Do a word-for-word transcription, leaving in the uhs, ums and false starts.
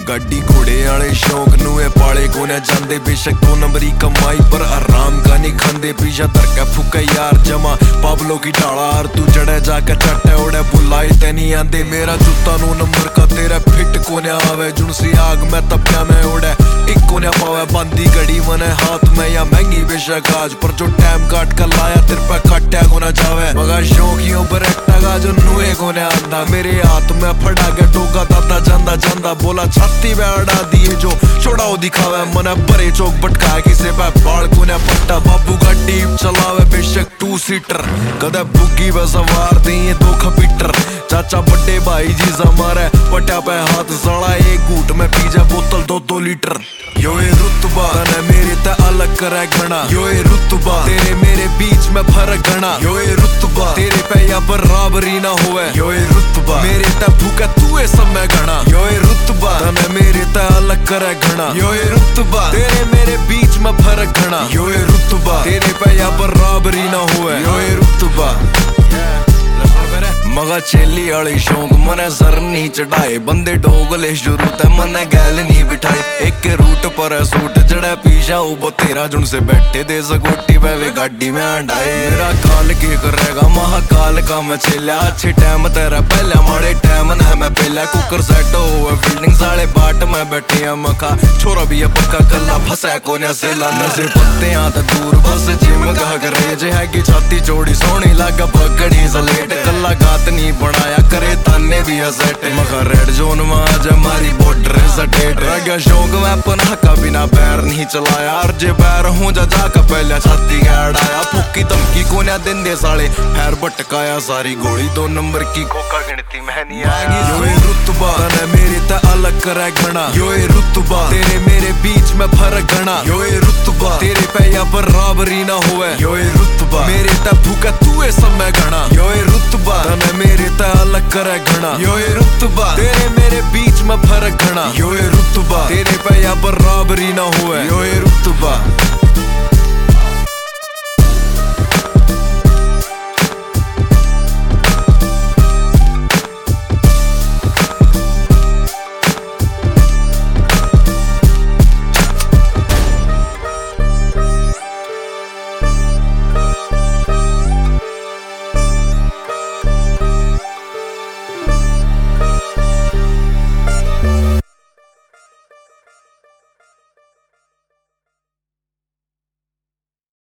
गाड़ी घोड़े आले शौक नू पाले कोने जांदे बेशक दो नंबरी कमाई पर आराम का नहीं खांदे पीछा धरका फुका यार जमा पाबलो की टाला तू जड़े जाके चट्टे ओड़े बुलाई ते नहीं आंदे मेरा जूता नू नंबर का तेरा फिट कोने आवे जुनसी आग में तपिया में ओड़े एक कोने पावे बंदी घड़ी मने हाथ में या महंगी बेशक आज पर जो टाइम काट कर लाया तेरे पे काटा कोना जावे मगर शौकियों बरकटा का जो नुए कोने आंदा मेरे हाथ में फड़ा के टोका दादा जांदा जांदा बोला छाती पे अड़ा दिए जो छोड़ाओ दिखावे मने बड़े चौक भटकाए किसे पे बाल कोने पट्टा बाबू गाड़ी चलावे बेशक टू सीटर कदे बुगी पे सवार दिए दो खपीटर चाचा बड़े भाई जी हमारे पट्या पे हाथ सड़ा एक घूट में पी जा बोतल दो दो लीटर यो ये रुतबा तने मेरे ते अलग करे घना यो ये रुतबा तेरे मेरे बीच में फर्क घना यो ये रुतबा तेरे पे या बराबरी ना होवे यो ये रुतबा मेरे ते भूखे तू सब में घना यो ये रुतबा तने मेरे ते अलग करे घना यो ये रुतबा तेरे मेरे बीच में फर्क घना यो ये रुतबा तेरे पे या बराबरी ना होवे यो ये रुतबा मगा चेली आले शौक मने सर नहीं चढ़ाए बंदे डोगले शुरू ते मने गैल नहीं बिठाए एक रूट पर सूट जड़ा पीछा वो तेरा जुन से बैठे दे सगोटी पे वे गाड़ी में अंडाए मेरा काल के करेगा महाकाल का मैं चेला अच्छे टाइम तेरा पहला माड़े टाइम ना मैं पहला कुकर सेट हो फील्डिंग साले बाट में बैठे हैं मखा छोरा भी पक्का कल्ला फंसा कोने से लाना से पत्ते आते दूर बस जिम का करे जे है कि छाती चौड़ी सोनी लगा पकड़ी सलेट कल्ला गात नहीं बनाया करे ताने भी सेट मगर रेड जोन में आज हमारी बॉर्डर सटेट रह गया शौक में पना का बिना पैर नहीं चलाया और जे पैर हूँ जा जाकर पहले छाती गड़ाया फुक्की धमकी कोने दिन दे साले पैर भटकाया सारी गोली दो नंबर की कोका गिनती में नहीं आएगी यो ये रुतबा तने मेरे ते अलग करे घना यो ये रुतबा तेरे मेरे बीच में फर्क घना यो ये रुतबा तेरे पे या बराबरी ना होवे यो ये रुतबा मेरे ते भूखे तू सब में घना यो ये रुतबा तने मेरे ते अलग करे घना यो ये रुतबा तेरे मेरे बीच में फर्क घना यो ये रुतबा तेरे पे या बराबरी ना होवे यो ये रुतबा।